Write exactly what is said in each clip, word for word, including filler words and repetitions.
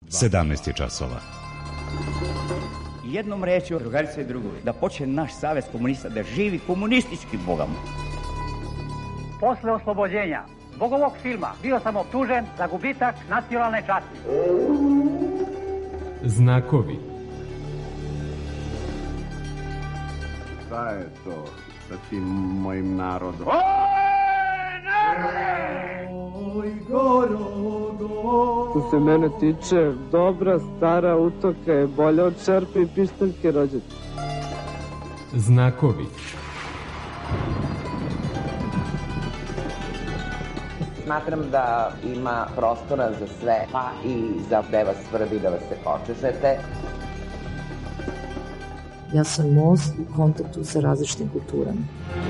sedamnaest je časova. Jednom rečju, drugarice i drugovi, da počne naš savez komunista da živi komunistički bogom. Posle oslobođenja zbog ovog filma bio sam optužen za gubitak nacionalne časti. Znakovi. Šta je to sa tim mojim narodom? Oj, narode! Oj, gorogo! Što se mene tiče, dobra stara utoka je bolja od šerpe i pištaljke rođaka. Znakovi. Smatram da ima prostora za sve, pa i za gde vas svrbi da vas se počešete. Ja sam most u kontaktu sa različitim kulturama.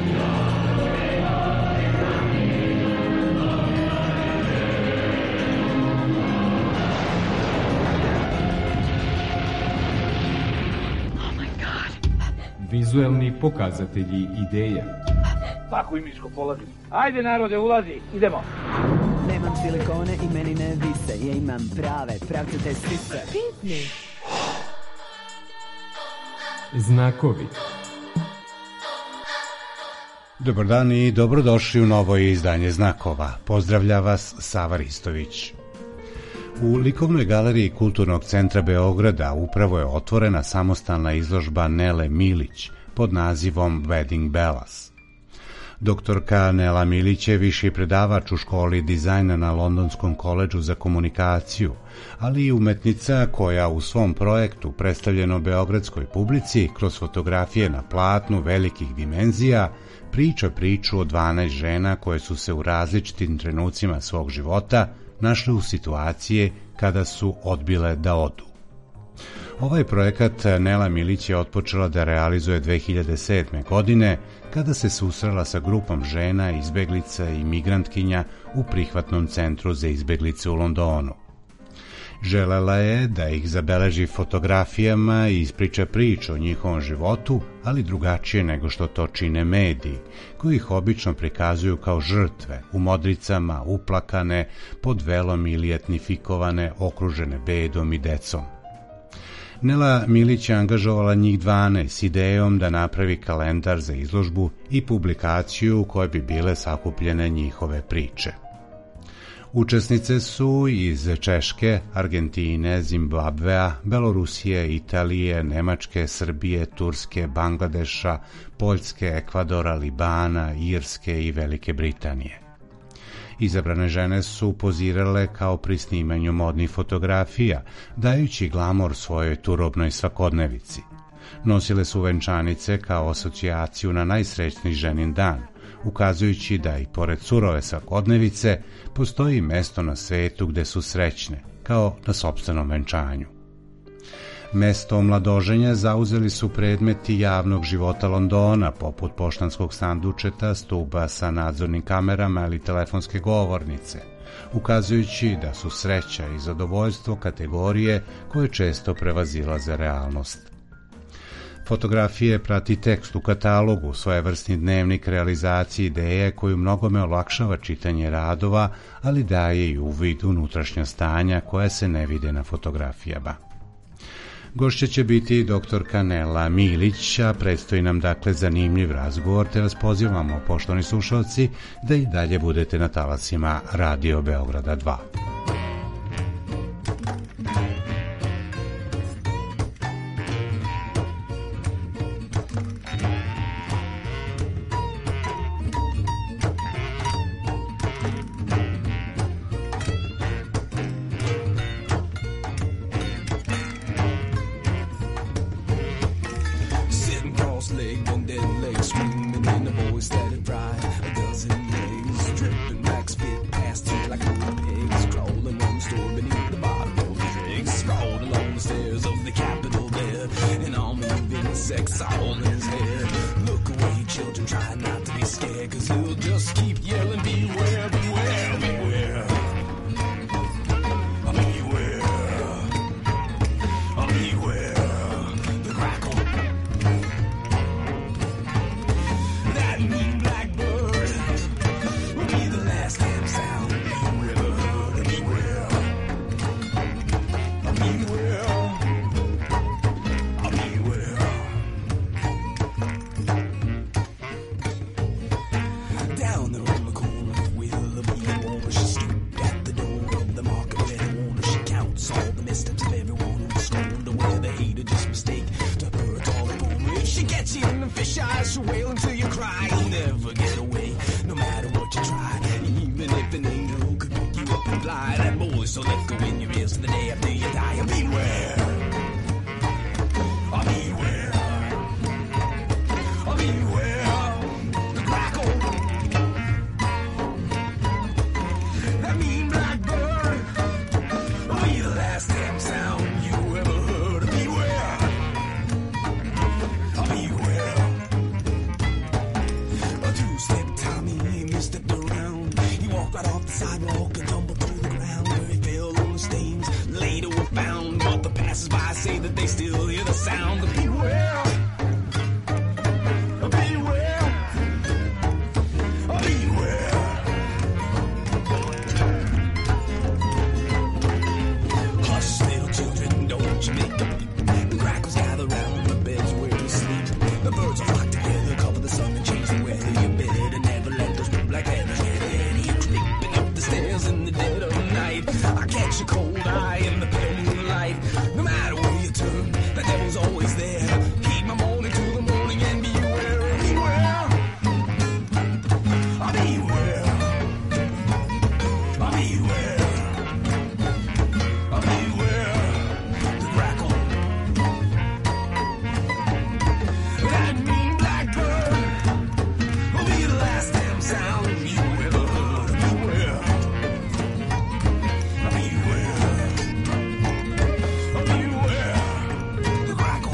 Vizuelni pokazatelji ideja. Svaku imičko polazi. Ajde narode, ulazi, idemo. Nemam silikone i meni ne vise, ja imam prave, pravcate sise. Pitni. Znakovi. Dobar dan i dobrodošli u novo izdanje Znakova. Pozdravlja vas Sava Ristović. U likovnoj galeriji Kulturnog centra Beograda upravo je otvorena samostalna izložba Nele Milić pod nazivom Wedding Bellas. Doktorka Nela Milić je viši predavač u školi dizajna na Londonskom koledžu za komunikaciju, ali i umetnica koja u svom projektu predstavljeno beogradskoj publici kroz fotografije na platnu velikih dimenzija priča priču o dvanaest žena koje su se u različitim trenucima svog života našle u situacije kada su odbile da odu. Ovaj projekat Nela Milić je otpočela da realizuje dve hiljade sedme. godine kada se susrela sa grupom žena, izbeglica i migrantkinja u prihvatnom centru za izbeglice u Londonu. Želela je da ih zabeleži fotografijama i ispriča priču o njihovom životu, ali drugačije nego što to čine mediji, koji ih obično prikazuju kao žrtve, u modricama, uplakane, pod velom ili etnifikovane, okružene bedom i decom. Nela Milić je angažovala njih dvanaest s idejom da napravi kalendar za izložbu i publikaciju u kojoj bi bile sakupljene njihove priče. Učesnice su iz Češke, Argentine, Zimbabvea, Belorusije, Italije, Nemačke, Srbije, Turske, Bangladeša, Poljske, Ekvadora, Libana, Irske i Velike Britanije. Izabrane žene su pozirale kao pri snimanju modnih fotografija, dajući glamor svojoj turobnoj svakodnevici. Nosile su venčanice kao asocijaciju na najsrećniji ženin dan, ukazujući da i pored surove svakodnevice postoji mesto na svetu gde su srećne, kao na sopstvenom venčanju. Mesto mladoženja zauzeli su predmeti javnog života Londona, poput poštanskog sandučeta, stuba sa nadzornim kamerama ili telefonske govornice, ukazujući da su sreća i zadovoljstvo kategorije koje često prevazilaze realnost. Fotografije prati tekst u katalogu, svojevrsni dnevnik realizacije ideje koju mnogome olakšava čitanje radova, ali daje i uvid unutrašnja stanja koja se ne vide na fotografijama. Gošća će biti doktorka Nela Milić, a predstoji nam dakle zanimljiv razgovor, te vas pozivamo, poštovani slušalci, da i dalje budete na talasima Radio Beograda dva. missteps of everyone who's scorned to wear the hate or just mistake to hurt all the woman. She gets you in the fish eyes, she'll wail until you cry. You'll never get away, no matter what you try. Even if an angel could pick you up and fly, that boy's so left go in your ears to the day after you die. Beware, oh, beware, oh, beware, the crackle, that mean black bird, will be the last damn sound you ever heard. Beware, oh, beware, a two-step Tommy, he misstepped around. He walked right off the sidewalk and tumbled through the ground where he fell on the stains. Later were found, but the passers-by say that they still hear the sound of beware. Beware. Beware. Hush, little children, don't you make a peep. The crackers gather round the beds where you sleep. The birds will flock together, cover the sun and change the weather. You better never let those blue black feathers get ahead of you. Creeping up the stairs in the dead of night. I catch a cold eye in the pale moonlight. No matter where you turn, the devil's always there. Keep my morning till the morning and beware, beware. Oh, beware. Oh, beware. Oh, beware. The crackle. That mean black bird will be the last damn sound you ever heard. Beware. Beware. Beware. The crackle.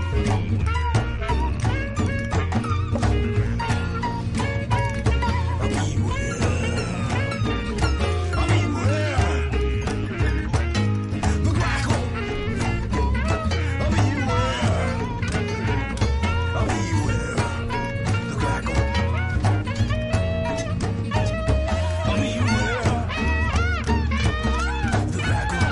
Beware. Beware. The crackle. Beware. Beware. The crackle. Beware. The crackle.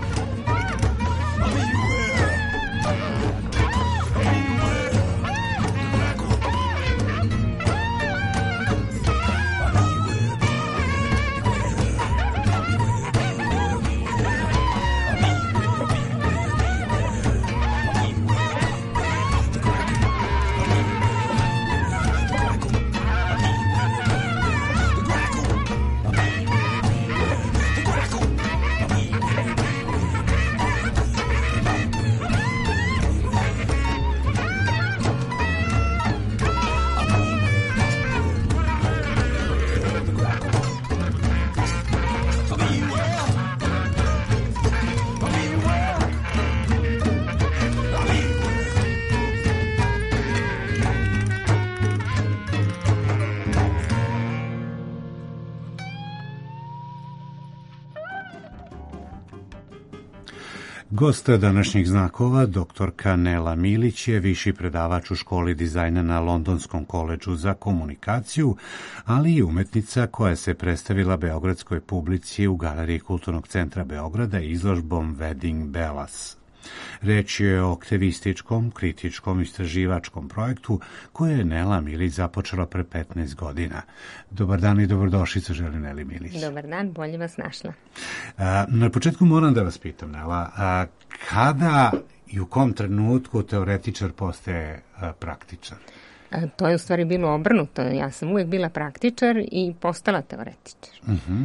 Gost današnjih znakova, doktorka Nela Milić, je viši predavač u školi dizajna na Londonskom koledžu za komunikaciju, ali i umetnica koja se predstavila beogradskoj publici u Galeriji Kulturnog centra Beograda izložbom Wedding Bellas. Reč je o aktivističkom, kritičkom, istraživačkom projektu koje je Nela Milić započela pre petnaest godina. Dobar dan i dobrodošlicu, želim Neli Milić. Dobar dan, bolje vas našla. A, na početku moram da vas pitam, Nela, a, kada i u kom trenutku teoretičar postaje a, praktičar? A, to je u stvari bilo obrnuto. Ja sam uvijek bila praktičar i postala teoretičar. Uh-huh.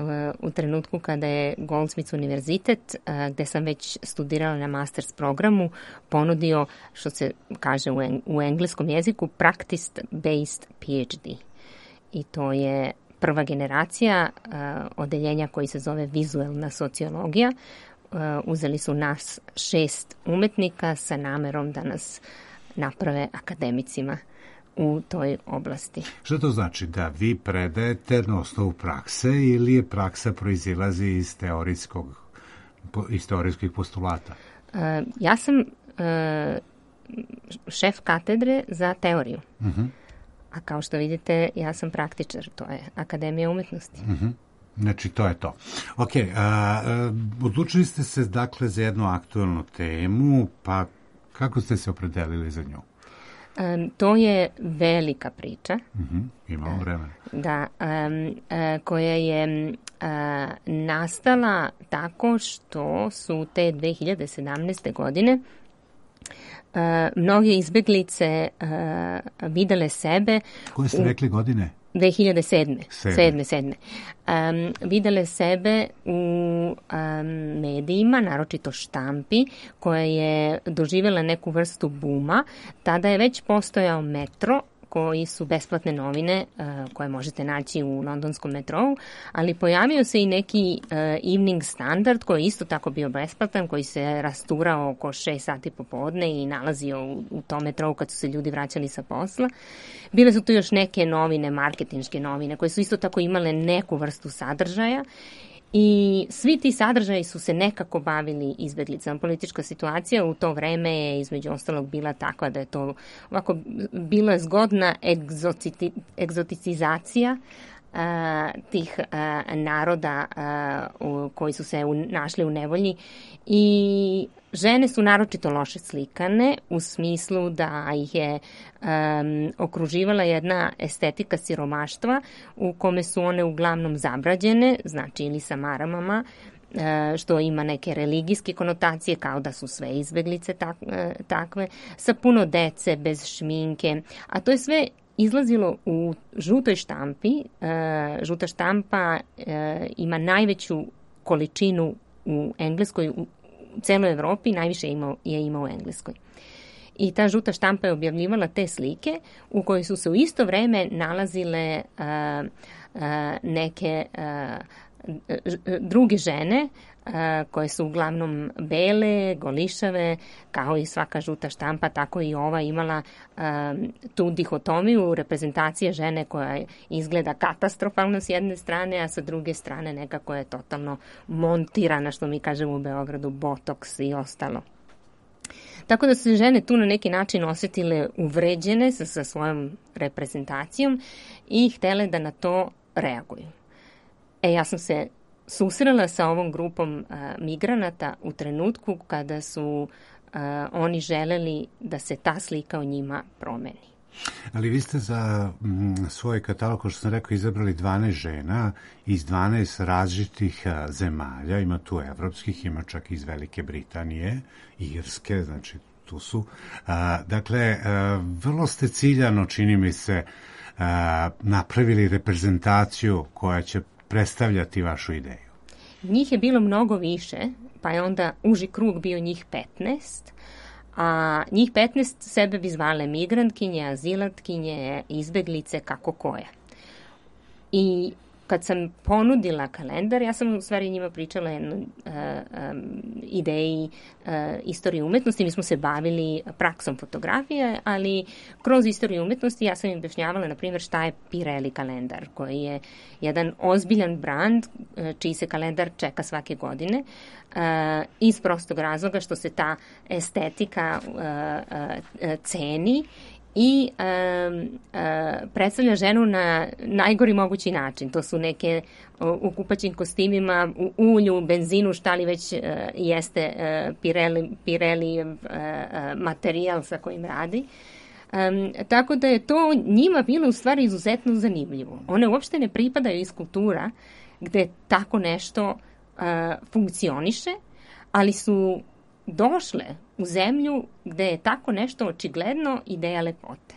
U trenutku kada je Goldsmiths univerzitet, gde sam već studirala na masters programu, ponudio, što se kaže u engleskom jeziku, practice-based P H D. I to je prva generacija odeljenja koji se zove vizuelna sociologija. Uzeli su nas šest umetnika sa namerom da nas naprave akademicima u toj oblasti. Što to znači? Da vi predajete na osnovu prakse ili je praksa proizilazi iz teorijskog, iz teorijskih postulata? Uh, ja sam uh, šef katedre za teoriju. Uh-huh. A kao što vidite, ja sam praktičar. To je Akademija umetnosti. Uh-huh. Znači, to je to. Ok, a, a, odlučili ste se dakle za jednu aktuelnu temu, pa kako ste se opredelili za nju? Um, to je velika priča. Uh-huh. Imamo vremena. Da, um, uh, koja je uh, a, nastala tako što su te dve hiljade sedamnaeste. godine a, mnoge izbeglice a, videle sebe... Koje ste rekli godine? dve hiljade sedme. sedme, sedme. Um, videle sebe u um, medijima, naročito štampi, koja je doživjela neku vrstu buma. Tada je već postojao Metro, koji su besplatne novine uh, koje možete naći u londonskom metrou, ali pojavio se i neki uh, Evening Standard koji je isto tako bio besplatan, koji se rasturao oko šest sati popodne i nalazio u, u tom metrou kad su se ljudi vraćali sa posla. Bile su tu još neke novine, marketinške novine, koje su isto tako imale neku vrstu sadržaja. I svi ti sadržaji su se nekako bavili izbeglicama. Politička situacija u to vreme je između ostalog bila takva da je to ovako bila zgodna egzociti, egzoticizacija uh, tih uh, naroda uh, u, koji su se u, našli u nevolji i žene su naročito loše slikane u smislu da ih je um, okruživala jedna estetika siromaštva u kome su one uglavnom zabrađene, znači ili sa maramama, što ima neke religijske konotacije kao da su sve izbeglice tak, takve, sa puno dece, bez šminke, a to je sve izlazilo u žutoj štampi. Žuta štampa ima najveću količinu u Engleskoj, u celoj Evropi, najviše je imao, je imao u Engleskoj. I ta žuta štampa je objavljivala te slike u kojoj su se u isto vreme nalazile uh, uh, neke uh, druge žene uh, koje su uglavnom bele, golišave, kao i svaka žuta štampa, tako i ova imala uh, tu dihotomiju reprezentacije žene koja izgleda katastrofalno s jedne strane, a sa druge strane nekako je totalno montirana, što mi kažemo u Beogradu, botoks i ostalo. Tako da su se žene tu na neki način osjetile uvređene sa, sa svojom reprezentacijom i htele da na to reaguju. E, ja sam se susrela sa ovom grupom a, migranata u trenutku kada su a, oni želeli da se ta slika o njima promeni. Ali vi ste za m, svoj katalog, kao što sam rekao, izabrali dvanaest žena iz dvanaest različitih a, zemalja. Ima tu evropskih, ima čak iz Velike Britanije, Irske, znači tu su. A, dakle, a, vrlo ste ciljano, čini mi se, a, napravili reprezentaciju koja će predstavljati vašu ideju. Njih je bilo mnogo više, pa je onda uži krug bio njih petnaest, a njih petnaest sebe bi zvale migrantkinje, azilatkinje, izbeglice, kako koja. I kad sam ponudila kalendar, ja sam u stvari njima pričala jednu uh, um, ideji uh, istorije umetnosti. Mi smo se bavili praksom fotografije, ali kroz istoriju umetnosti ja sam im objašnjavala, na primjer, šta je Pirelli kalendar, koji je jedan ozbiljan brand, uh, čiji se kalendar čeka svake godine, uh, iz prostog razloga što se ta estetika uh, uh, ceni i um, uh, predstavlja ženu na najgori mogući način. To su neke uh, u kupaćim kostimima, u ulju, benzinu, šta li već uh, jeste uh, Pirelli, Pirelli uh, uh, materijal sa kojim radi. Um, tako da je to njima bilo u stvari izuzetno zanimljivo. One uopšte ne pripadaju iz kultura gde tako nešto uh, funkcioniše, ali su došle u zemlju gde je tako nešto očigledno ideja lepote.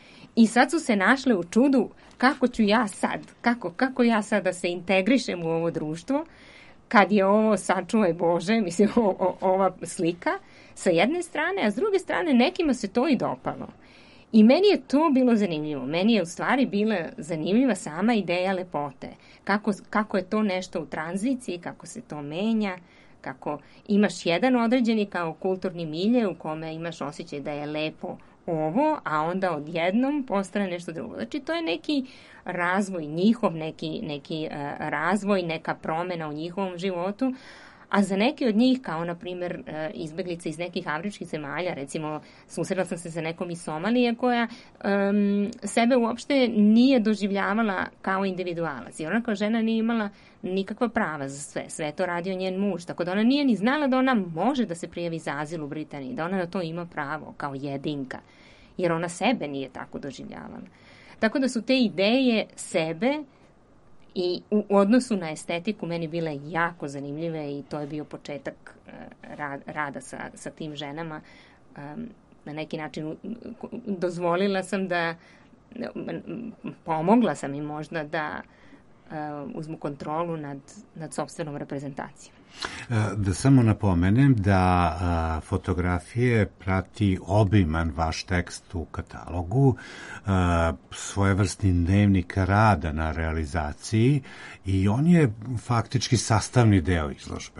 I sad su se našle u čudu kako ću ja sad, kako, kako ja sad da se integrišem u ovo društvo, kad je ovo, sačuvaj Bože, mislim, o, o, ova slika, sa jedne strane, a s druge strane nekima se to i dopalo. I meni je to bilo zanimljivo. Meni je u stvari bila zanimljiva sama ideja lepote. Kako, kako je to nešto u tranziciji, kako se to menja, kako imaš jedan određeni kao kulturni milje u kome imaš osjećaj da je lepo ovo, a onda odjednom postane nešto drugo. Znači, to je neki razvoj, njihov neki, neki uh, razvoj, neka promena u njihovom životu, a za neke od njih, kao na primjer uh, izbeglice iz nekih afričkih zemalja, recimo susrela sam se sa nekom iz Somalije koja um, sebe uopšte nije doživljavala kao individualac. I ona kao žena nije imala nikakva prava za sve. Sve to radio njen muž. Tako da ona nije ni znala da ona može da se prijavi za azil u Britaniji, da ona na to ima pravo kao jedinka. Jer ona sebe nije tako doživljavala. Tako da su te ideje sebe I u odnosu na estetiku meni bile jako zanimljive i to je bio početak rada sa, sa tim ženama. Na neki način dozvolila sam da, pomogla sam im možda da uzmu kontrolu nad, nad sopstvenom reprezentacijom. Da samo napomenem da fotografije prati obiman vaš tekst u katalogu, svojevrsni dnevnik rada na realizaciji i on je faktički sastavni deo izložbe.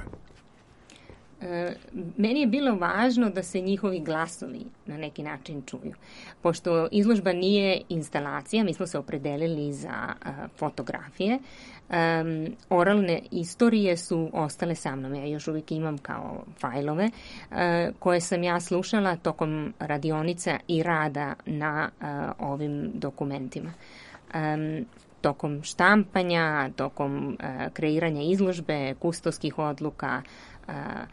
Meni je bilo važno da se njihovi glasovi na neki način čuju. Pošto izložba nije instalacija, mi smo se opredelili za uh, fotografije. Um, oralne istorije su ostale sa mnom. Ja još uvijek imam kao fajlove uh, koje sam ja slušala tokom radionica i rada na uh, ovim dokumentima. Um, tokom štampanja, tokom uh, kreiranja izložbe, kustovskih odluka, uh,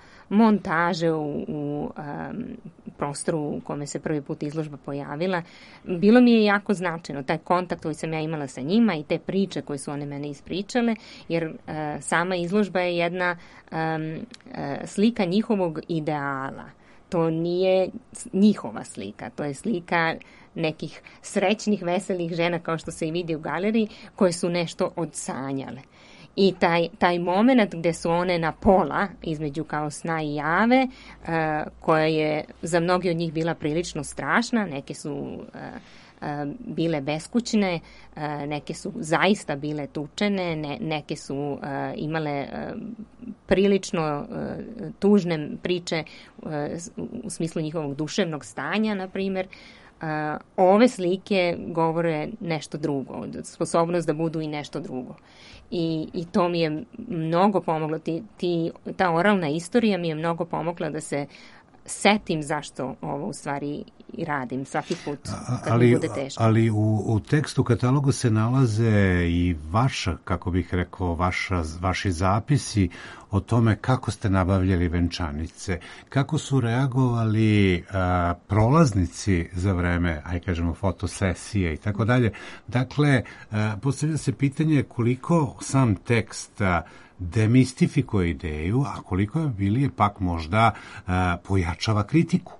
montaže u, u um, prostoru u kome se prvi put izložba pojavila. Bilo mi je jako značajno taj kontakt koji sam ja imala sa njima i te priče koje su one mene ispričale, jer uh, sama izložba je jedna um, uh, slika njihovog ideala. To nije njihova slika, to je slika nekih srećnih, veselih žena, kao što se i vidi u galeriji, koje su nešto odsanjale. I taj, taj moment gde su one na pola, između kao sna i jave, uh, koja je za mnogi od njih bila prilično strašna, neke su uh, uh, bile beskućne, uh, neke su zaista bile tučene, ne, neke su uh, imale uh, prilično uh, tužne priče uh, u smislu njihovog duševnog stanja, na primjer. Uh, ove slike govore nešto drugo, sposobnost da budu i nešto drugo. I, i to mi je mnogo pomoglo, ti, ti, ta oralna istorija mi je mnogo pomogla da se setim zašto ovo u stvari i radim svaki put kad ali, mi bude teško. Ali u, u tekstu katalogu se nalaze i vaša, kako bih rekao, vaša, vaši zapisi o tome kako ste nabavljali venčanice, kako su reagovali a, prolaznici za vreme, aj kažemo, fotosesije i tako dalje. Dakle, a, postavlja se pitanje koliko sam tekst a, demistifikuje ideju, a koliko je bili pak možda a, pojačava kritiku.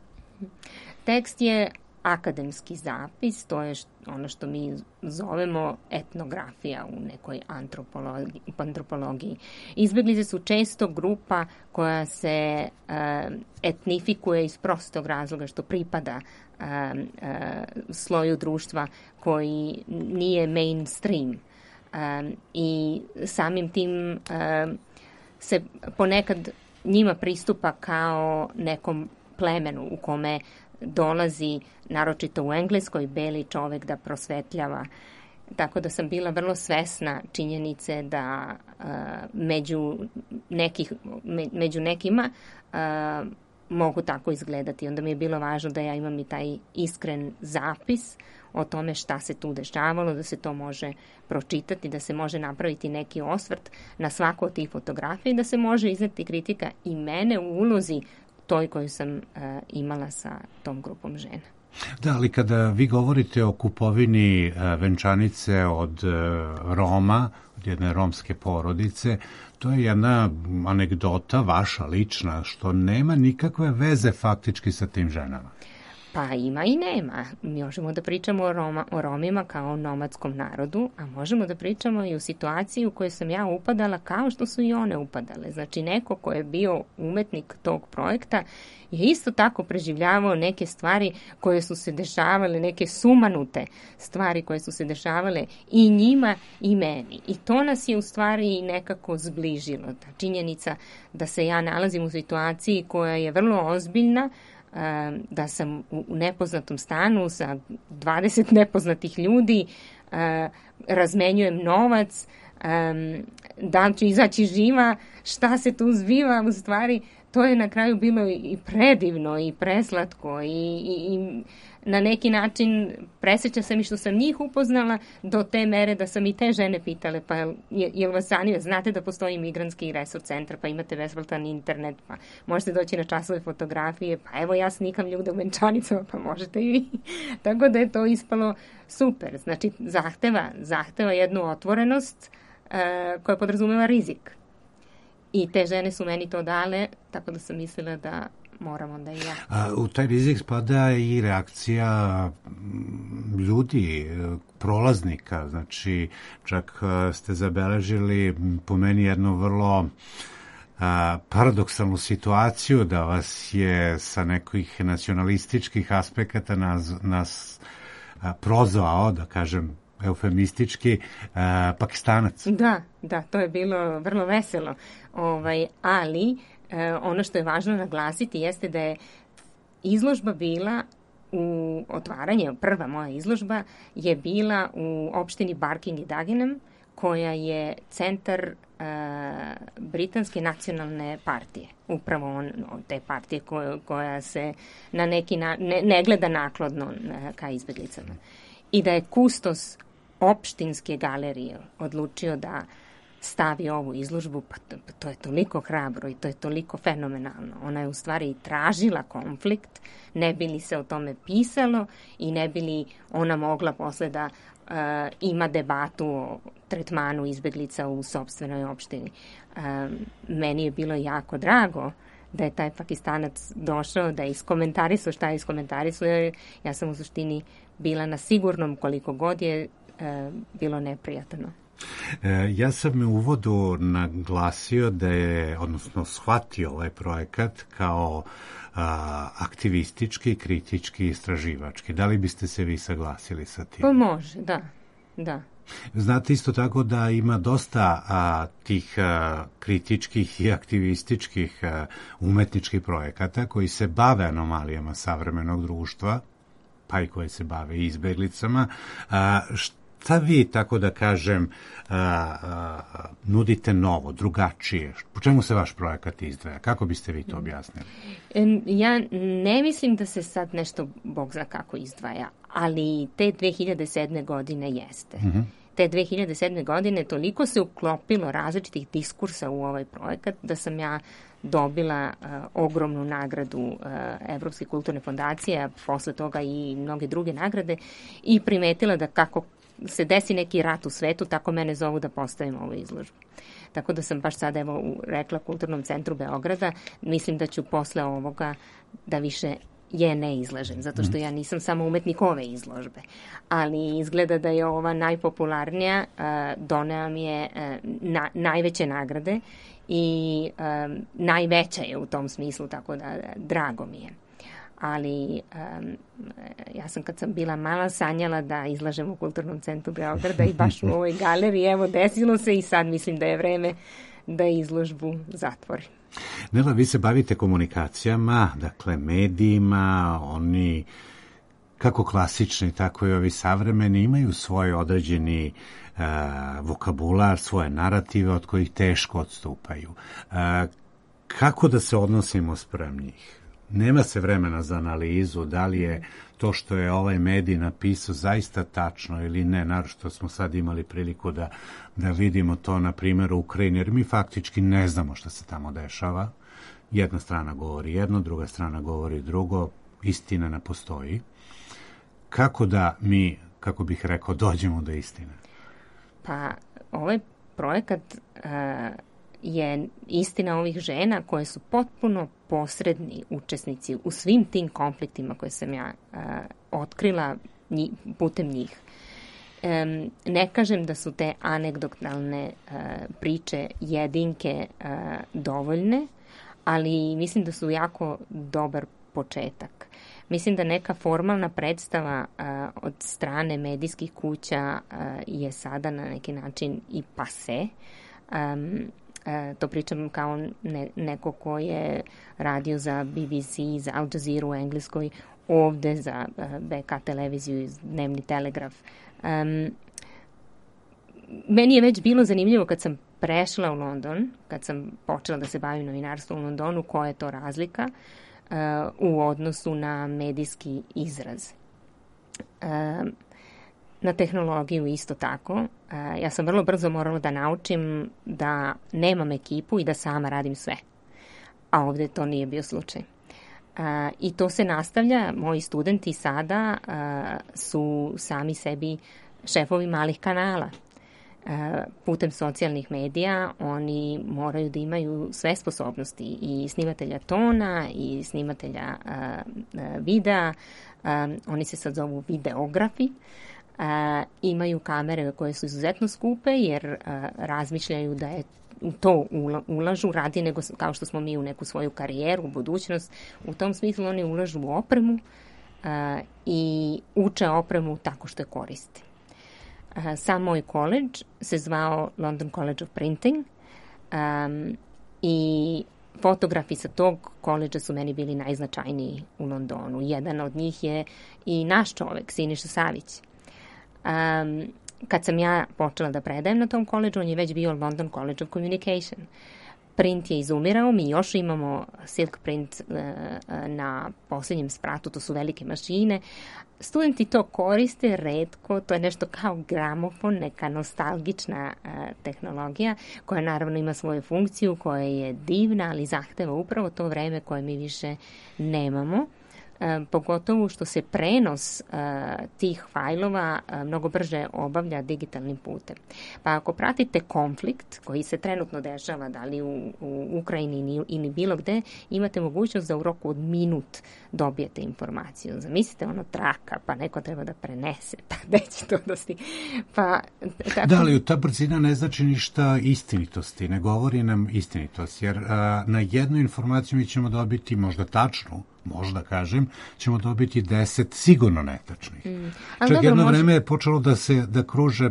Tekst je akademski zapis, to je ono što mi zovemo etnografija u nekoj antropologiji. antropologiji. Izbjeglice su često grupa koja se uh, etnifikuje iz prostog razloga što pripada uh, uh, sloju društva koji nije mainstream. Um, I samim tim uh, se ponekad njima pristupa kao nekom plemenu u kome dolazi, naročito u Engleskoj, beli čovek da prosvetljava. Tako da sam bila vrlo svesna činjenice da uh, među, nekih, me, među nekima uh, mogu tako izgledati. Onda mi je bilo važno da ja imam i taj iskren zapis o tome šta se tu dešavalo, da se to može pročitati, da se može napraviti neki osvrt na svaku od tih fotografija i da se može izneti kritika i mene u ulozi toj koju sam uh, imala sa tom grupom žena. Da, ali kada vi govorite o kupovini uh, venčanice od uh, Roma, od jedne romske porodice, to je jedna anegdota vaša, lična, što nema nikakve veze faktički sa tim ženama. Pa ima i nema. Mi možemo da pričamo o, Roma, o Romima kao o nomadskom narodu, a možemo da pričamo i o situaciji u kojoj sam ja upadala kao što su i one upadale. Znači neko ko je bio umetnik tog projekta je isto tako preživljavao neke stvari koje su se dešavale, neke sumanute stvari koje su se dešavale i njima i meni. I to nas je u stvari nekako zbližilo. Ta činjenica da se ja nalazim u situaciji koja je vrlo ozbiljna, da sam u nepoznatom stanu sa dvadeset nepoznatih ljudi, razmenjujem novac, da li ću izaći živa, šta se tu zbiva, u stvari to je na kraju bilo i predivno i preslatko i, i, i na neki način presjeća sam i što sam njih upoznala do te mere da sam i te žene pitale, pa je, je li vas zanima, znate da postoji migrantski resurs centar, pa imate besplatan internet, pa možete doći na časove fotografije, pa evo ja snikam ljude u venčanicama, pa možete i vi. Tako da je to ispalo super. Znači zahteva, zahteva jednu otvorenost koja podrazumeva rizik. I te žene su meni to dale, tako da sam mislila da moram onda i ja. A, u taj rizik spada i reakcija ljudi, prolaznika, znači čak ste zabeležili po meni jednu vrlo a, paradoksalnu situaciju da vas je sa nekih nacionalističkih aspekata nas, nas a, prozvao, da kažem eufemistički, a, Pakistanac. Da, da, to je bilo vrlo veselo. Ovaj, ali e, ono što je važno naglasiti jeste da je izložba bila u otvaranje, prva moja izložba je bila u opštini Barking i Dagenham, koja je centar e, Britanske nacionalne partije. Upravo on, te partije koja, koja se na neki na, ne, ne gleda naklodno ka izbeglicama. I da je kustos opštinske galerije odlučio da stavi ovu izložbu, pa to, pa to je toliko hrabro i to je toliko fenomenalno. Ona je u stvari tražila konflikt, ne bi li se o tome pisalo i ne bi li ona mogla posle da uh, ima debatu o tretmanu izbeglica u sopstvenoj opštini. Um, meni je bilo jako drago da je taj Pakistanac došao, da je iskomentarisao šta je iskomentarisao. Ja sam u suštini bila na sigurnom koliko god je uh, bilo neprijatno. Ja sam u uvodu naglasio da je, odnosno shvatio ovaj projekat kao a, aktivistički, kritički, istraživački. Da li biste se vi saglasili sa tim? Pa može, da, da. Znate isto tako da ima dosta a, tih a, kritičkih i aktivističkih a, umetničkih projekata koji se bave anomalijama savremenog društva, pa i koji se bave izbeglicama. A, što Šta vi, tako da kažem, a, a, nudite novo, drugačije? Po čemu se vaš projekat izdvaja? Kako biste vi to objasnili? Ja ne mislim da se sad nešto, Bog zna kako izdvaja, ali te dve hiljade sedme godine jeste. Mm-hmm. Te dve hiljade sedme godine toliko se uklopilo različitih diskursa u ovaj projekat da sam ja dobila uh, ogromnu nagradu uh, Evropske kulturne fondacije, a posle toga i mnoge druge nagrade i primetila da kako se desi neki rat u svetu, tako mene zovu da postavim ovu izložbu. Tako da sam baš sad evo rekla Kulturnom centru Beograda, mislim da ću posle ovoga da više je ne izlažem, zato što ja nisam samo umetnik ove izložbe. Ali izgleda da je ova najpopularnija, uh, donela mi je uh, na, najveće nagrade i um, najveća je u tom smislu, tako da drago mi je. Ali um, ja sam kad sam bila mala sanjala da izlažem u Kulturnom centru Beograda i baš u ovoj galeriji, evo desilo se i sad mislim da je vreme da izložbu zatvori. Nela, vi se bavite komunikacijama, dakle medijima, oni kako klasični, tako i ovi savremeni imaju svoj određeni uh, vokabular, svoje narative od kojih teško odstupaju. Uh, kako da se odnosimo sprem njih? Nema se vremena za analizu, da li je to što je ovaj medij napisao zaista tačno ili ne, naročito smo sad imali priliku da, da vidimo to na primjeru Ukrajine, jer mi faktički ne znamo šta se tamo dešava. Jedna strana govori jedno, druga strana govori drugo, istina ne postoji. Kako da mi, kako bih rekao, dođemo do istine? Pa, ovaj projekat uh, je istina ovih žena koje su potpuno posredni učesnici u svim tim konfliktima koje sam ja uh, otkrila njih, putem njih. Um, ne kažem da su te anegdotalne uh, priče jedinke uh, dovoljne, ali mislim da su jako dobar početak. Mislim da neka formalna predstava uh, od strane medijskih kuća uh, je sada na neki način i pase. Um, uh, to pričam kao ne, neko ko je radio za B B C, za Al Jazeera u Engleskoj, ovde za uh, B K televiziju i Dnevni telegraf. Um, meni je već bilo zanimljivo kad sam prešla u London, kad sam počela da se bavim novinarstvom u Londonu, koja je to razlika uh, u odnosu na medijski izraz. Uh, na tehnologiju isto tako. Uh, ja sam vrlo brzo morala da naučim da nemam ekipu i da sama radim sve. A ovde to nije bio slučaj. Uh, I to se nastavlja. Moji studenti sada uh, su sami sebi šefovi malih kanala. putem socijalnih medija oni moraju da imaju sve sposobnosti i snimatelja tona i snimatelja videa. Oni se sad zovu videografi. Imaju kamere koje su izuzetno skupe jer razmišljaju da je u to ulažu radije nego kao što smo mi u neku svoju karijeru, u budućnost. U tom smislu oni ulažu u opremu i uče opremu tako što je koriste. Sam moj koledž se zvao London College of Printing um, i fotografi sa tog koledža su meni bili najznačajniji u Londonu. Jedan od njih je i naš čovek, Siniša Savić. Um, kad sam ja počela da predajem na tom koledžu, on je već bio London College of Communication. Print je izumirao, mi još imamo silk print uh, na posljednjem spratu, to su velike mašine. Studenti to koriste retko, to je nešto kao gramofon, neka nostalgična uh, tehnologija koja naravno ima svoju funkciju, koja je divna, ali zahteva upravo to vreme koje mi više nemamo. E, pogotovo što se prenos e, tih fajlova e, mnogo brže obavlja digitalnim putem. Pa ako pratite konflikt koji se trenutno dešava, da li u, u Ukrajini ili bilo gde, imate mogućnost da u roku od minut dobijete informaciju. Zamislite ono traka, pa neko treba da prenese, pa gde će to da sti... Pa, tako... Da, ali ta brzina ne znači ništa istinitosti, ne govori nam istinitost, jer a, na jednu informaciju mi ćemo dobiti možda tačnu, možda kažem, ćemo dobiti deset sigurno netačnih. Mm. Čak dobro, jedno može... vreme je počelo da se da kruže,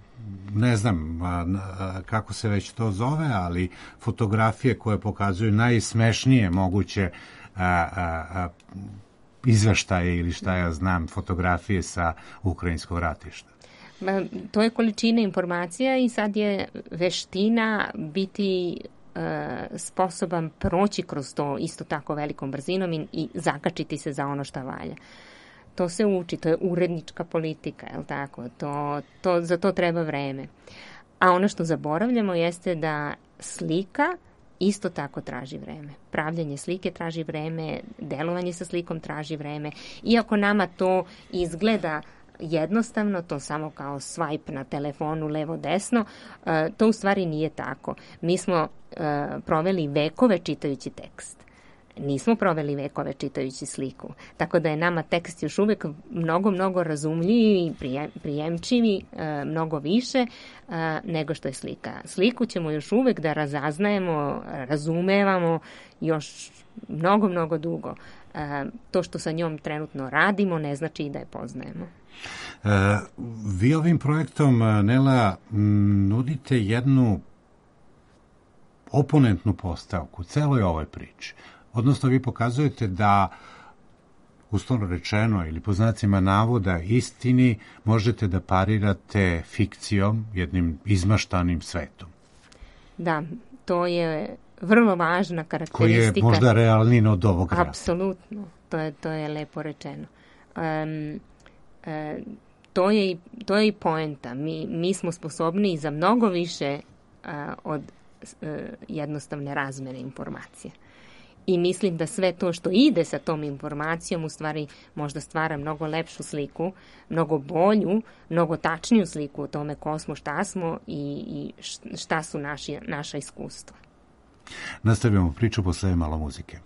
ne znam a, a, kako se već to zove, ali fotografije koje pokazuju najsmešnije moguće a, a, a, izveštaje ili šta ja znam, fotografije sa ukrajinskog ratišta. To je količina informacija i sad je veština biti sposoban proći kroz to isto tako velikom brzinom i, i zakačiti se za ono šta valja. To se uči, to je urednička politika, je li tako? To, to, za to treba vreme. A ono što zaboravljamo jeste da slika isto tako traži vreme. Pravljanje slike traži vreme, delovanje sa slikom traži vreme. Iako nama to izgleda jednostavno, to samo kao swipe na telefonu levo-desno, to u stvari nije tako. Mi smo proveli vekove čitajući tekst. Nismo proveli vekove čitajući sliku. Tako da je nama tekst još uvek mnogo, mnogo razumljiviji, prijemčivi, mnogo više nego što je slika. Sliku ćemo još uvek da razaznajemo, razumevamo još mnogo, mnogo dugo. To što sa njom trenutno radimo ne znači i da je poznajemo. E, vi ovim projektom, Nela, nudite jednu oponentnu postavku celoj ovoj priči. Odnosno, vi pokazujete da, uslovno rečeno ili po znacima navoda istini, možete da parirate fikcijom, jednim izmaštanim svetom. Da, to je vrlo važna karakteristika. Koji je možda realniji od ovog rata. Apsolutno, to je, to je lepo rečeno. Um, E, to je i, to je i poenta. Mi, mi smo sposobni za mnogo više a, od a, jednostavne razmene informacije. I mislim da sve to što ide sa tom informacijom u stvari možda stvara mnogo lepšu sliku, mnogo bolju, mnogo tačniju sliku o tome ko smo, šta smo i, i šta su naši, naša iskustva. Nastavljamo priču posle malo muzike.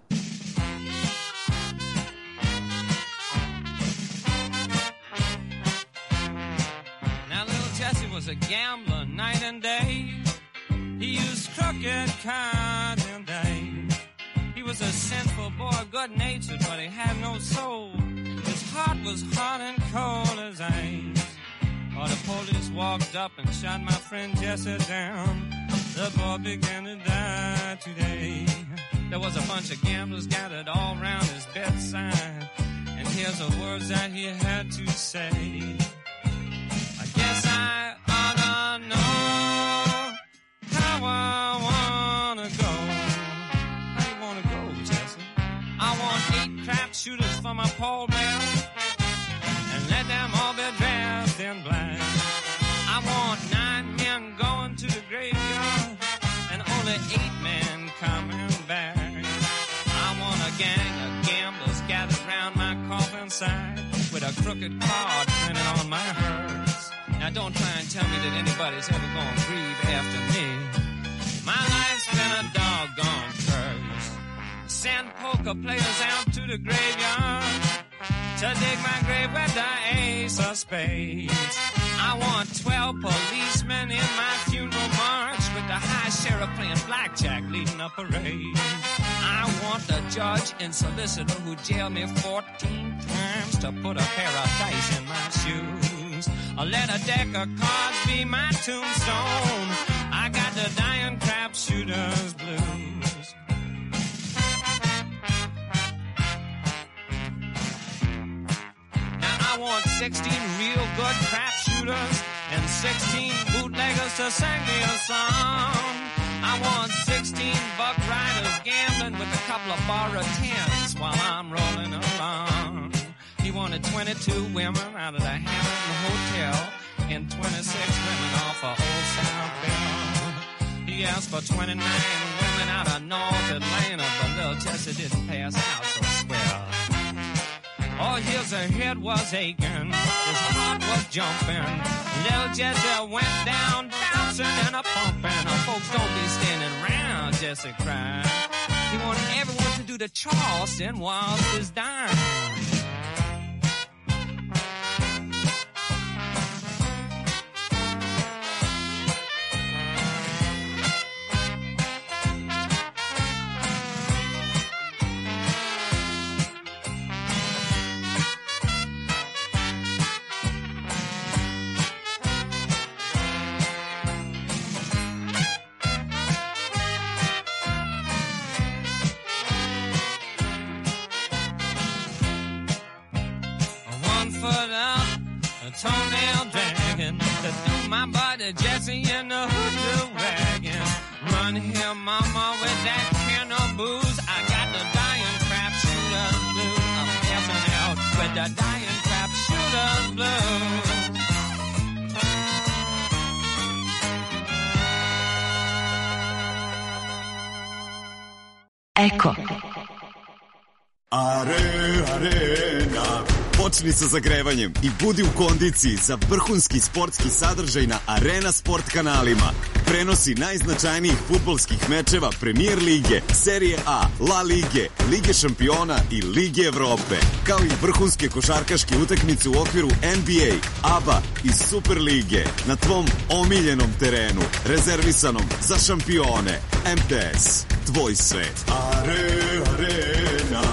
Was a gambler night and day. He used crooked cards and dice. He was a sinful boy, good-natured, but he had no soul. His heart was hot and cold as ice. Oh, the police walked up and shot my friend Jesse down. The boy began to die today. There was a bunch of gamblers gathered all around his bedside, and here's the words that he had to say. I guess I ought to know how I wanna go. How you wanna go, Jesse? I want eight crap shooters for my pallbearer, and let them all be dressed in black. I want nine men going to the graveyard, and only eight men coming back. I want a gang of gamblers gathered round my coffin side, with a crooked card printed on my hearse. Now don't try and tell me that anybody's ever gonna grieve after me. My life's been a doggone curse. Send poker players out to the graveyard to dig my grave with the ace of spades. I want twelve policemen in my funeral march with the high sheriff playing blackjack leading a parade. I want the judge and solicitor who jailed me fourteen times to put a pair of dice in my shoes. Or let a deck of cards be my tombstone. I got the dying crap shooter's blues. Now I want sixteen real good crap shooters and sixteen bootleggers to sing me a song. I want sixteen buck riders gambling with a couple of borrowed tens while I'm rolling along. He wanted twenty-two women out of the Hamilton Hotel and twenty-six women off of Old South Bend. He asked for twenty-nine women out of North Atlanta, but little Jesse didn't pass out so swell. Oh, his head was aching, his heart was jumping. Little Jesse went down, bouncing and a pumping. Oh, folks, don't be standing around, Jesse cried. He wanted everyone to do the Charleston whilst he's dying. Toenail dragging to do my buddy Jesse in the hoodoo wagon. Run here, mama, with that can of booze. I got the dying crap shooter's blues. I'm passing out with the dying crap shooter's blues. Eko. Are, arena. Počni sa zagrevanjem i budi u kondiciji za vrhunski sportski sadržaj na Arena Sport kanalima. Prenosi najznačajnijih fudbalskih mečeva Premier lige, Serije A, La Lige, Lige šampiona i Lige Evrope, kao i vrhunske košarkaške utakmice u okviru N B A, A B A i Super lige na tvom omiljenom terenu, rezervisanom za šampione. M T S, tvoj svet. Are, arena.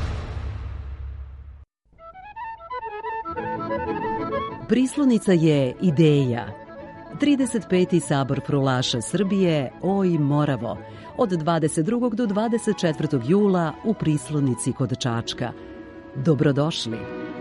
Prislonica je ideja. trideset peti sabor prulaša Srbije, Oj Moravo, od dvadeset drugog do dvadeset četvrtog jula u Prislonici kod Čačka. Dobrodošli.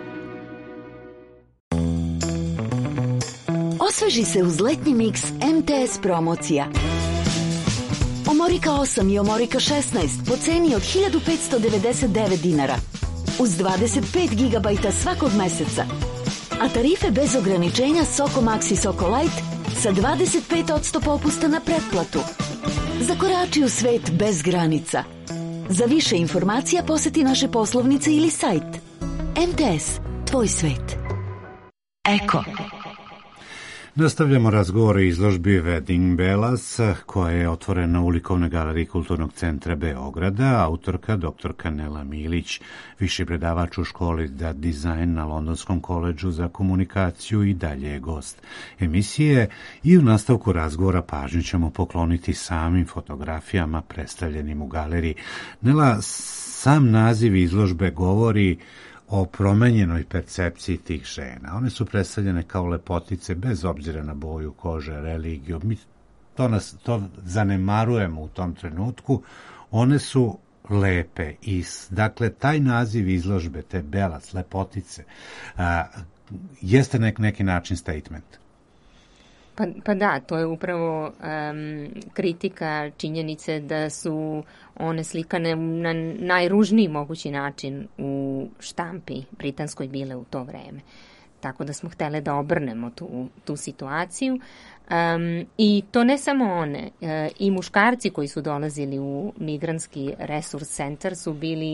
Osveži se uz letnji miks M T S promocija. Omorika osam i Omorika šesnaest po ceni od hiljadu petsto devedeset devet dinara. Uz dvadeset pet gigabajta svakog meseca. A tarife bez ograničenja Soko Max i Soko Light sa dvadeset pet posto popusta na pretplatu. Zakorači u svet bez granica. Za više informacija poseti naše poslovnice ili sajt. M T S, tvoj svet. Eko. Nastavljamo razgovor o izložbi Wedding Bellas, koja je otvorena u Likovnoj galeriji Kulturnog centra Beograda. Autorka doktorka Nela Milić, viši predavač u školi za dizajn na Londonskom koledžu za komunikaciju, i dalje je gost emisije. I u nastavku razgovora pažnju ćemo pokloniti samim fotografijama predstavljenim u galeriji. Nela, sam naziv izložbe govori o promenjenoj percepciji tih žena. One su predstavljene kao lepotice bez obzira na boju kože, religiju. Mi to, nas, to zanemarujemo u tom trenutku. One su lepe. I, dakle, taj naziv izložbe, te Bellas, lepotice, a, jeste nek, neki način statement. Pa, pa da, to je upravo um, kritika činjenice da su one slikane na najružniji mogući način u štampi britanskoj bile u to vreme. Tako da smo htjeli da obrnemo tu, tu situaciju. Um, I to ne samo one, uh, i muškarci koji su dolazili u migrantski resurs centar su bili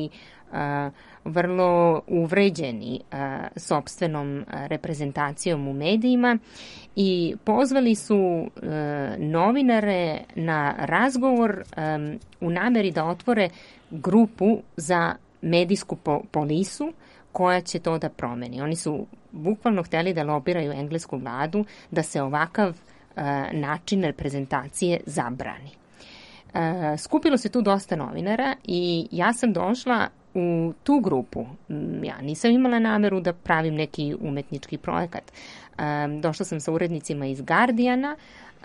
vrlo uvređeni sopstvenom reprezentacijom u medijima i pozvali su novinare na razgovor u nameri da otvore grupu za medijsku polisu koja će to da promeni. Oni su bukvalno hteli da lobiraju englesku vladu da se ovakav način reprezentacije zabrani. Skupilo se tu dosta novinara i ja sam došla u tu grupu. Ja nisam imala nameru da pravim neki umetnički projekat. Došla sam sa urednicima iz Guardiana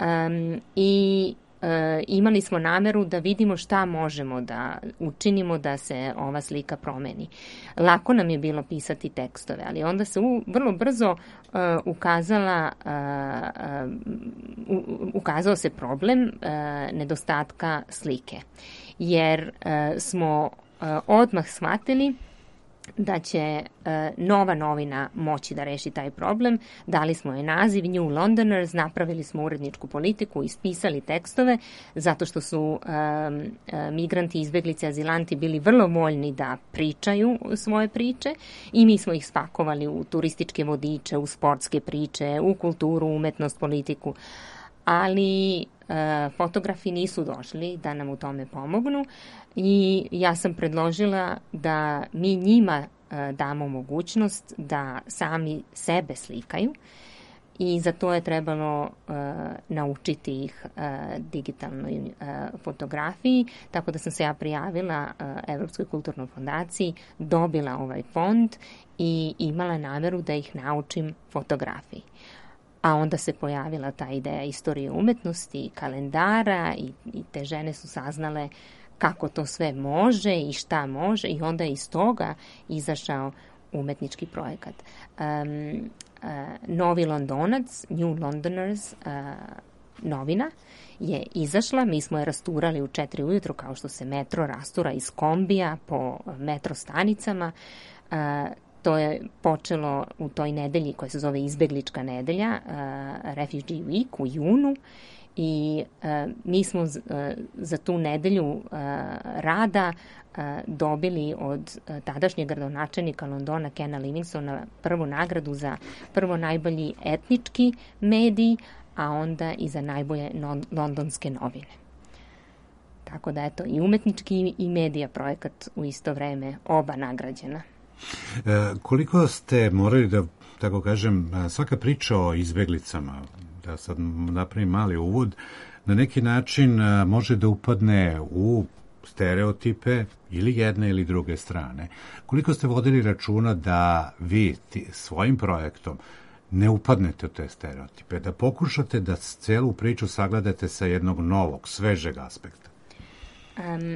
i imali smo nameru da vidimo šta možemo da učinimo da se ova slika promeni. Lako nam je bilo pisati tekstove, ali onda se u, vrlo brzo uh, ukazala, uh, uh, ukazao se problem uh, nedostatka slike. Jer uh, smo uh, odmah shvatili da će e, nova novina moći da reši taj problem. Dali smo je naziv New Londoners, napravili smo uredničku politiku, ispisali tekstove, zato što su e, e, migranti, izbeglice, azilanti bili vrlo voljni da pričaju svoje priče i mi smo ih spakovali u turističke vodiče, u sportske priče, u kulturu, umetnost, politiku. Ali e, fotografi nisu došli da nam u tome pomognu i ja sam predložila da mi njima e, damo mogućnost da sami sebe slikaju i za to je trebalo e, naučiti ih e, digitalnoj e, fotografiji, tako da sam se ja prijavila e, Evropskoj kulturnoj fondaciji, dobila ovaj fond i imala nameru da ih naučim fotografiji. A onda se pojavila ta ideja istorije umetnosti, kalendara i, i te žene su saznale kako to sve može i šta može i onda je iz toga izašao umetnički projekat. Um, uh, Novi Londonac, New Londoners, uh, novina je izašla, mi smo je rasturali u četiri ujutro kao što se metro rastura iz kombija po metro stanicama. Uh, To je počelo u toj nedelji koja se zove Izbeglička nedelja, uh, Refugee Week u junu i uh, mi smo z, uh, za tu nedelju uh, rada uh, dobili od uh, tadašnjeg gradonačelnika Londona Kena Livingstona prvu nagradu za prvo najbolji etnički medij, a onda i za najbolje non, londonske novine. Tako da eto, i umetnički i medija projekat u isto vreme, oba nagrađena. E, koliko ste morali da, tako kažem, svaka priča o izbeglicama, da sad napravim mali uvod, na neki način može da upadne u stereotipe ili jedne ili druge strane. Koliko ste vodili računa da vi ti, svojim projektom ne upadnete u te stereotipe, da pokušate da celu priču sagledate sa jednog novog, svežeg aspekta? Um...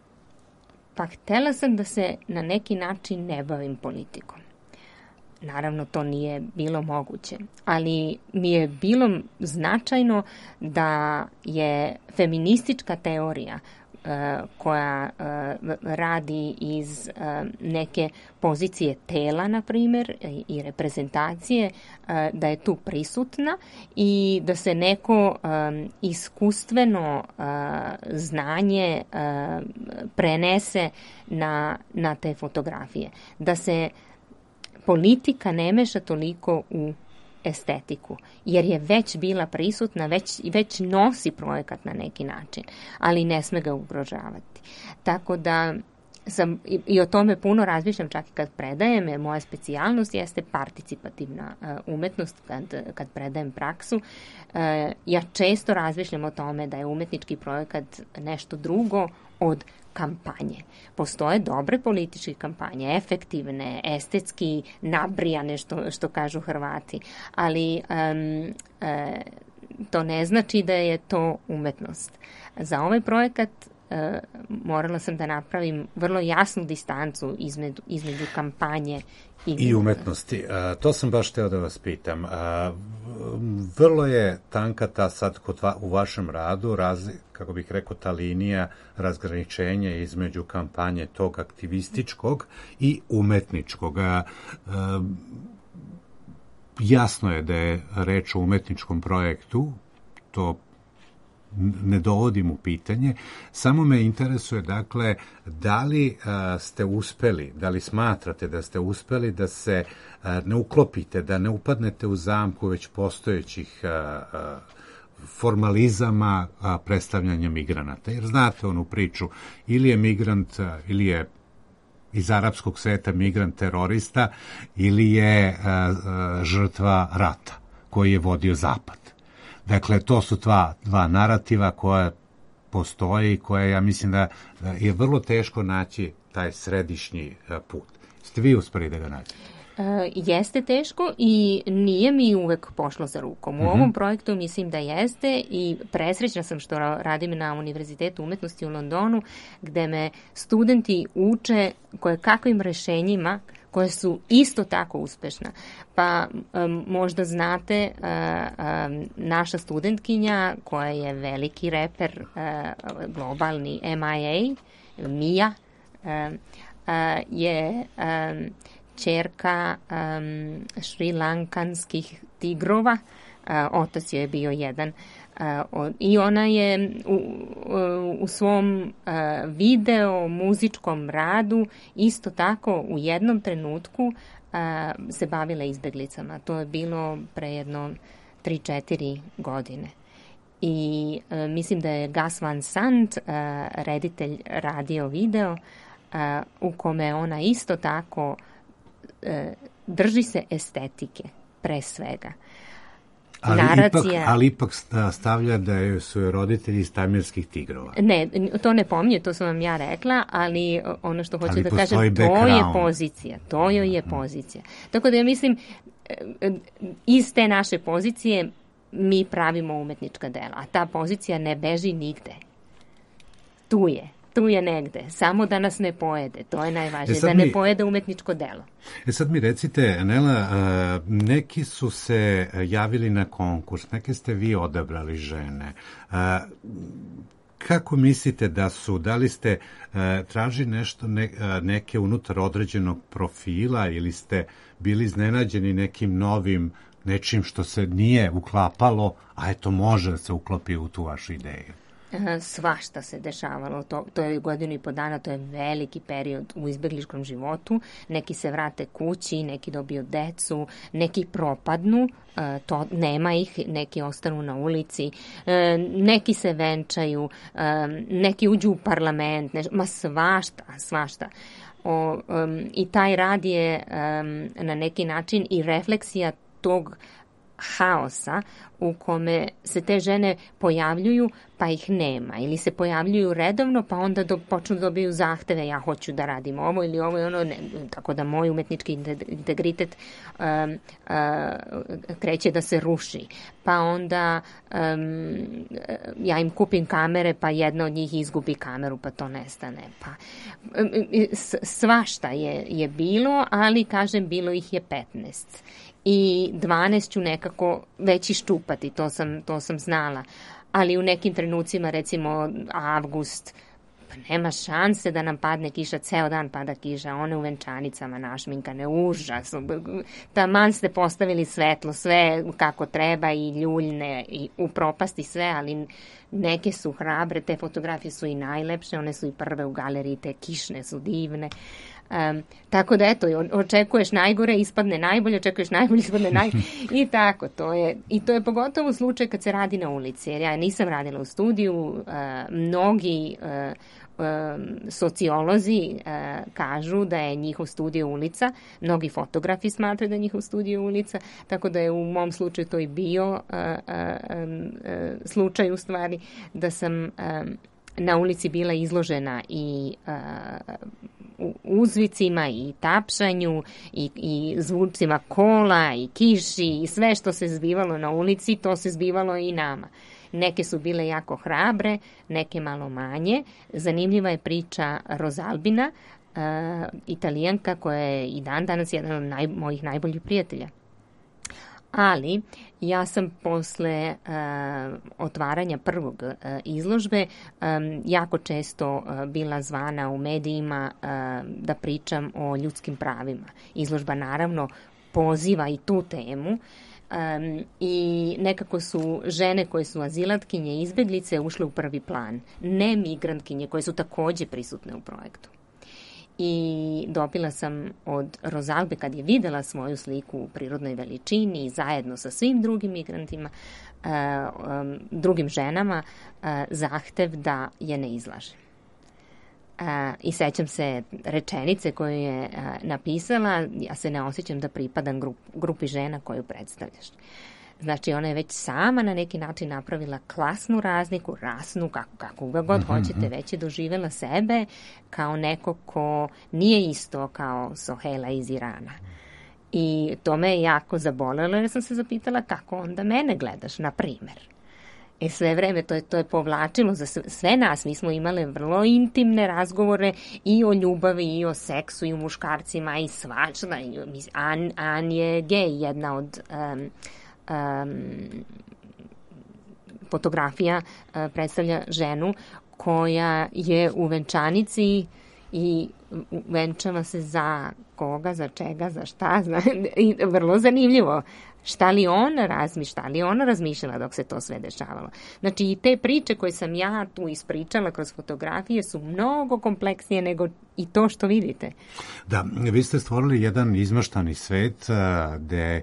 Pa htela sam da se na neki način ne bavim politikom. Naravno, to nije bilo moguće, ali mi je bilo značajno da je feministička teorija uh, koja uh, radi iz uh, neke pozicije tela, na primjer, i, i reprezentacije, uh, da je tu prisutna i da se neko um, iskustveno uh, znanje uh, prenese na, na te fotografije. Da se politika ne meša toliko u estetiku, jer je već bila prisutna, već, već nosi projekat na neki način, ali ne sme ga ugrožavati. Tako da sam, i, i o tome puno razmišljam čak i kad predajem, jer moja specijalnost jeste participativna uh, umetnost kad, kad predajem praksu. Uh, ja često razmišljam o tome da je umetnički projekat nešto drugo od kampanje. Postoje dobre političke kampanje, efektivne, estetski nabrijane, što, što kažu Hrvati, ali um, e, to ne znači da je to umetnost. Za ovaj projekat e, morala sam da napravim vrlo jasnu distancu između, između kampanje i, i umetnosti. A, to sam baš hteo da vas pitam. A, vrlo je tanka ta sad kod va, u vašem radu, raz, kako bih rekao, ta linija razgraničenja između kampanje tog aktivističkog i umetničkog. A, a, jasno je da je reč o umetničkom projektu, to ne dovodim u pitanje, samo me interesuje, dakle, da li a, ste uspeli, da li smatrate da ste uspeli da se a, ne uklopite, da ne upadnete u zamku već postojećih a, a, formalizama a, predstavljanja migranata. Jer znate onu priču, ili je migrant, a, ili je iz arapskog sveta migrant terorista, ili je a, a, žrtva rata koji je vodio Zapad. Dakle, to su dva, dva narativa koja postoje i koja, ja mislim da je vrlo teško naći taj središnji put. Ste vi uspeli da ga nađete? E, jeste teško i nije mi uvek pošlo za rukom. U mm-hmm. ovom projektu mislim da jeste i presrećna sam što radim na Univerzitetu umetnosti u Londonu, gde me studenti uče koje kakvim rešenjima koje su isto tako uspešna. Pa um, možda znate uh, um, naša studentkinja koja je veliki reper uh, globalni M I A, Mia, uh, uh, je um, ćerka um, šrilankanskih tigrova, uh, otac joj je bio jedan. Uh, I ona je u, u, u svom uh, video muzičkom radu isto tako u jednom trenutku uh, se bavila izbeglicama. To je bilo pre jedno tri četiri godine. I uh, mislim da je Gus Van Sant, uh, reditelj radio video, uh, u kome ona isto tako uh, drži se estetike pre svega. Ali ipak, ali ipak stavlja da su joj roditelji iz tamirskih tigrova. Ne, to ne pominje, to sam vam ja rekla, ali ono što hoću ali da kažem, background. To je pozicija, to joj je pozicija. Tako da ja mislim, iz te naše pozicije mi pravimo umetnička dela, a ta pozicija ne beži nigde. Tu je. Tu je negde, samo da nas ne pojede, to je najvažnije, e da ne mi, pojede umetničko delo. E sad mi recite, Nela, neki su se javili na konkurs, neke ste vi odabrali žene. Kako mislite da su, da li ste tražili nešto, ne, neke unutar određenog profila ili ste bili iznenađeni nekim novim, nečim što se nije uklapalo, a eto može da se uklopi u tu vašu ideju? Svašta se dešavalo, to, to je godinu i po dana, to je veliki period u izbegličkom životu, neki se vrate kući, neki dobiju decu, neki propadnu, to nema ih, neki ostanu na ulici, neki se venčaju, neki uđu u parlament, neš, ma svašta, svašta. O, um, i taj rad je um, na neki način i refleksija tog haosa u kome se te žene pojavljuju pa ih nema ili se pojavljuju redovno pa onda do, počnu da dobiju zahteve ja hoću da radim ovo ili ovo i ono ne, tako da moj umetnički integritet um, uh, kreće da se ruši pa onda um, ja im kupim kamere pa jedna od njih izgubi kameru pa to nestane pa um, svašta je, je bilo ali kažem bilo ih je petnaest i dvanaest ću nekako već iščupati, to sam, to sam znala. Ali u nekim trenucima, recimo avgust, pa nema šanse da nam padne kiša, ceo dan pada kiša, one u venčanicama našminkane, užas. Taman ste postavili svetlo, sve kako treba i ljuljne i u propasti sve, ali neke su hrabre, te fotografije su i najlepše, one su i prve u galeriji, te kišne su divne. Um, tako da eto, očekuješ najgore, ispadne najbolje, očekuješ najbolje, ispadne najgore i tako, to je, i to je pogotovo slučaj kad se radi na ulici, jer ja nisam radila u studiju, uh, mnogi uh, uh, sociolozi uh, kažu da je njihov studio ulica, mnogi fotografi smatraju da je njihov studio ulica, tako da je u mom slučaju to i bio uh, uh, um, uh, slučaj u stvari da sam um, na ulici bila izložena i uh, u uzvicima i tapšanju i, i zvucima kola i kiši i sve što se zbivalo na ulici, to se zbivalo i nama. Neke su bile jako hrabre, neke malo manje. Zanimljiva je priča Rosalbina, uh, Italijanka koja je i dan danas jedan od naj, mojih najboljih prijatelja. Ali ja sam posle uh, otvaranja prvog uh, izložbe um, jako često uh, bila zvana u medijima uh, da pričam o ljudskim pravima. Izložba naravno poziva i tu temu. Um, i nekako su žene koje su azilatkinje i izbeglice ušle u prvi plan, ne migrantkinje koje su takođe prisutne u projektu. I dobila sam od Rozalbe, kad je videla svoju sliku u prirodnoj veličini zajedno sa svim drugim migrantima, uh, um, drugim ženama, uh, zahtev da je ne izlaže. Uh, I sećam se rečenice koju je uh, napisala: ja se ne osjećam da pripadam grup, grupi žena koju predstavljaš. Znači, ona je već sama na neki način napravila klasnu razliku, rasnu, kako, kako god mm-hmm. hoćete, već je doživjela sebe kao neko ko nije isto kao Sohela iz Irana. I to me je jako zabolelo, jer sam se zapitala kako onda mene gledaš, na primer. I sve vreme to je, to je povlačilo za sve, sve nas. Mi smo imale vrlo intimne razgovore i o ljubavi, i o seksu, i o muškarcima, i svačna. An, An je gej, jedna od um, um, fotografija uh, predstavlja ženu koja je u venčanici i venčava se za koga, za čega, za šta. Zna, i vrlo zanimljivo. Šta li ona razmišlja, šta li ona razmišljala dok se to sve dešavalo. Znači, i te priče koje sam ja tu ispričala kroz fotografije su mnogo kompleksnije nego i to što vidite. Da, vi ste stvorili jedan izmaštani svet a, gde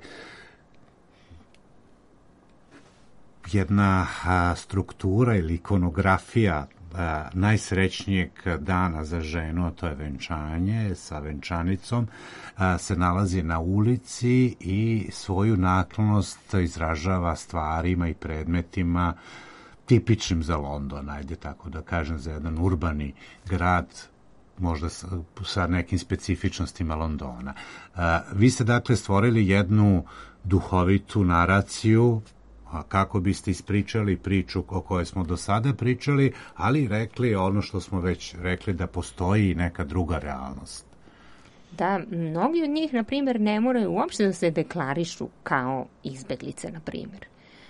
jedna a, struktura ili ikonografija a, najsrećnijeg dana za ženu, a to je venčanje sa venčanicom, a, se nalazi na ulici i svoju naklonost izražava stvarima i predmetima tipičnim za London, ajde tako da kažem, za jedan urbani grad, možda sa, sa nekim specifičnostima Londona. A, vi ste dakle stvorili jednu duhovitu naraciju kako biste ispričali priču o kojoj smo do sada pričali, ali rekli ono što smo već rekli, da postoji neka druga realnost. Da, mnogi od njih, na primjer, ne moraju uopšte da se deklarišu kao izbeglice, na primjer.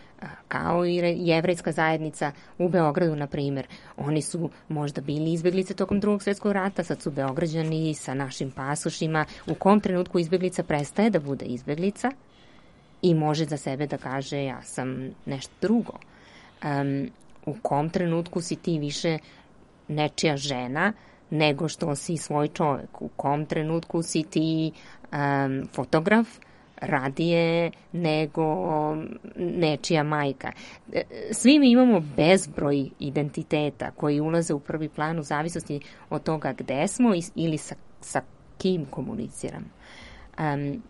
Kao i jevrejska zajednica u Beogradu, na primjer. Oni su možda bili izbeglice tokom drugog svjetskog rata, sad su Beograđani sa našim pasošima. U kom trenutku izbeglica prestaje da bude izbeglica i može za sebe da kaže ja sam nešto drugo. Um, u kom trenutku si ti više nečija žena nego što si svoj čovjek? U kom trenutku si ti um, fotograf radije nego nečija majka? Svi mi imamo bezbroj identiteta koji ulaze u prvi plan u zavisnosti od toga gde smo ili sa, sa kim komuniciramo. Um,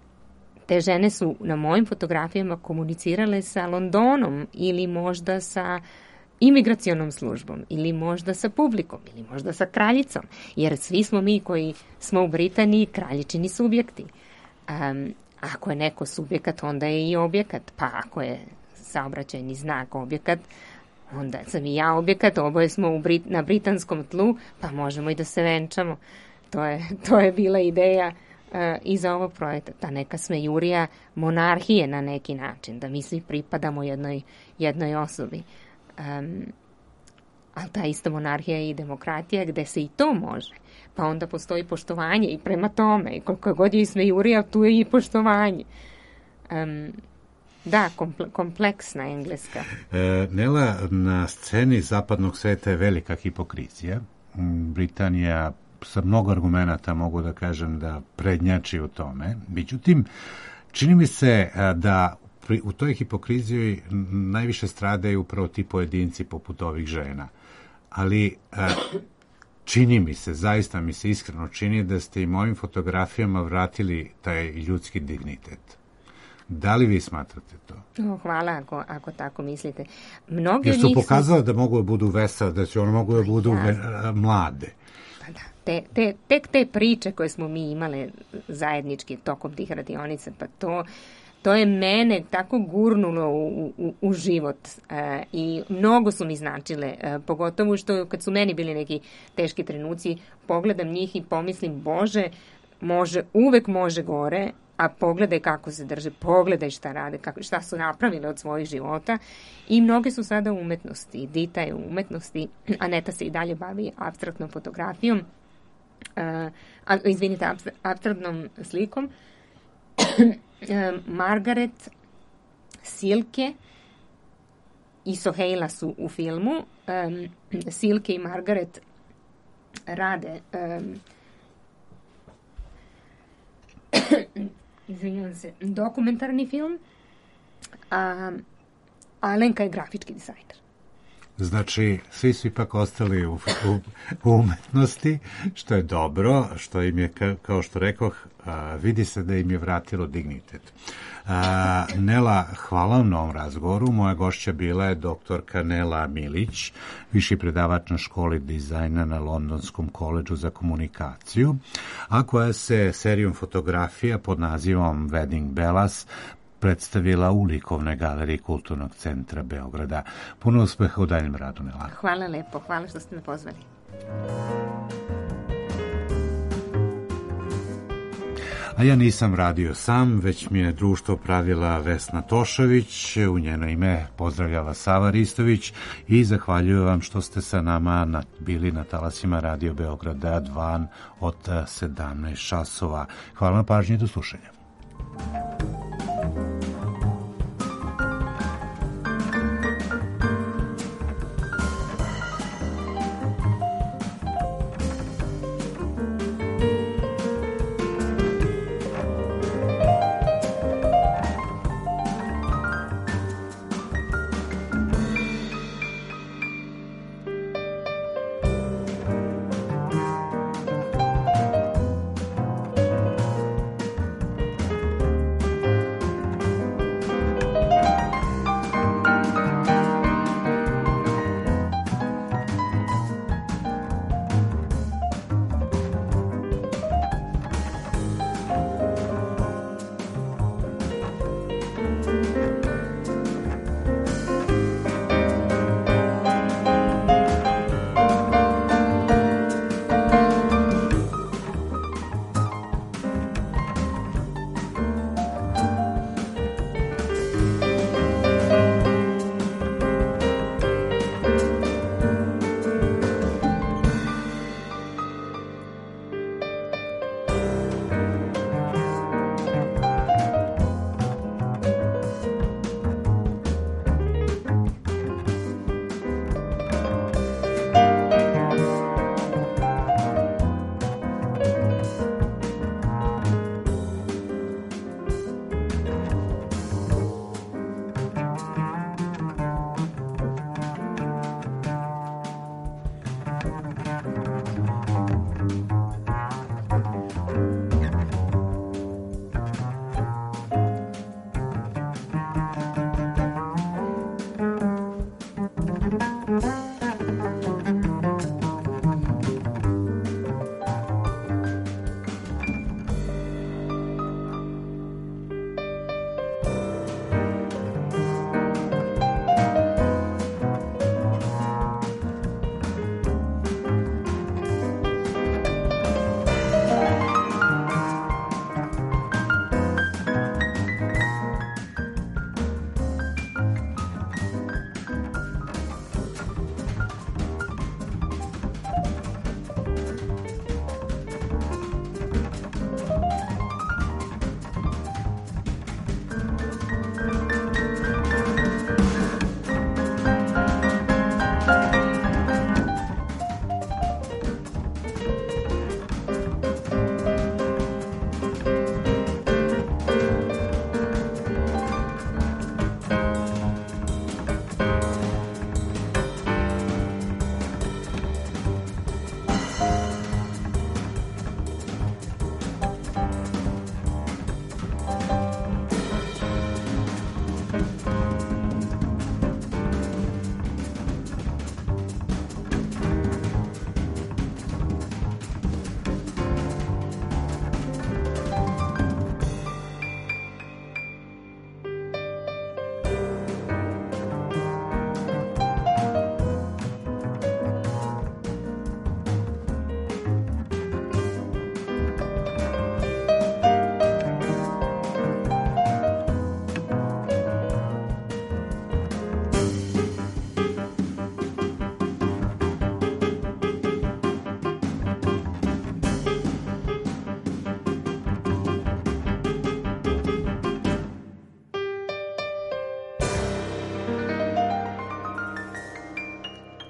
Te žene su na mojim fotografijama komunicirale sa Londonom ili možda sa imigracionom službom ili možda sa publikom ili možda sa kraljicom, jer svi smo mi koji smo u Britaniji kraljičini subjekti. Um, ako je neko subjekat, onda je i objekat, pa ako je saobraćajni znak objekat, onda sam i ja objekat, oboje smo u Brit- na britanskom tlu, pa možemo i da se venčamo. To je, to je bila ideja Uh, iza ovog projekta, ta neka smejurija monarhije na neki način, da mi svi pripadamo jednoj, jednoj osobi. Um, ali ta ista monarhija je i demokratija gde se i to može. Pa onda postoji poštovanje i prema tome. I koliko god je i smejurija, tu je i poštovanje. Um, da, komple, kompleksna engleska. E, Nela, na sceni zapadnog sveta je velika hipokrizija. Britanija sa mnogo argumenata mogu da kažem da prednjači u tome. Međutim, čini mi se da u toj hipokriziji najviše stradaju upravo ti pojedinci poput ovih žena. Ali čini mi se, zaista mi se iskreno čini da ste i mojim fotografijama vratili taj ljudski dignitet. Da li vi smatrate to? Oh, hvala ako, ako tako mislite. Mnogi Jer od su njih pokazali su... da mogu da budu vesele, da će one mogu da budu ja. mlade. Pa da, te, te, tek te priče koje smo mi imale zajednički tokom tih radionica, pa to, to je mene tako gurnulo u, u, u život e, i mnogo su mi značile, e, pogotovo što kad su meni bili neki teški trenuci, pogledam njih i pomislim, Bože, može, uvek može gore, a pogledaj kako se drže, pogledaj šta rade, kako, šta su napravile od svojih života. I mnoge su sada u umetnosti. Dita je u umetnosti, Aneta se i dalje bavi apstraktnom fotografijom, uh, a, izvinite, apstraktnom slikom. uh, Margaret Silke i Soheila su u filmu. Um, Silke i Margaret rade um, izvinjavam se, dokumentarni film, a Alenka je grafički dizajner. Znači, svi su ipak ostali u, u, u umetnosti, što je dobro, što im je, kao što rekoh, a, vidi se da im je vratilo dignitet. A, Nela, hvala vam na ovom razgovoru. Moja gošća bila je doktorka Nela Milić, viši predavač na školi dizajna na Londonskom koledžu za komunikaciju, a koja se serijom fotografija pod nazivom Wedding Bellas predstavila u likovnoj galeriji Kulturnog centra Beograda. Puno uspeha u daljem radu, Nela. Hvala lepo, hvala što ste me pozvali. A ja nisam radio sam, već mi je društvo pravila Vesna Tošović, u njeno ime pozdravljava Sava Ristović i zahvaljujem vam što ste sa nama na, bili na talasima Radio Beograda dva od sedamnaest časova. Hvala na pažnji i do slušanja.